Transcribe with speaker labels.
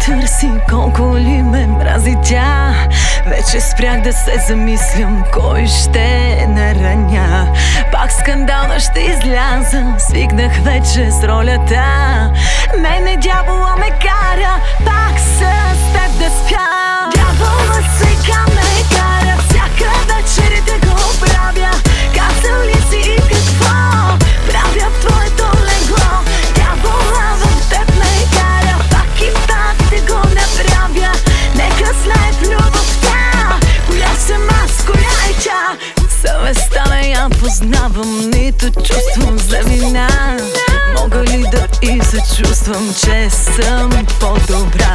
Speaker 1: търси, колко ли ме мрази тя. Вече спрях да се замислям кой ще нараня. Пак скандална ще изляза, свикнах вече с ролята. Мене дявола ме кара пак с теб да спя. Дявола сега ме кара всяка вечер да го правя. Казал ли си и какво правя в твоето легло? Дявола в теб ме кара пак и пак да го направя. Нека знае в любовта коя съм аз, коя е тя. Съвестта не я познавам, нито чувствам за вина. Мога ли да и се чувствам, че съм по-добра?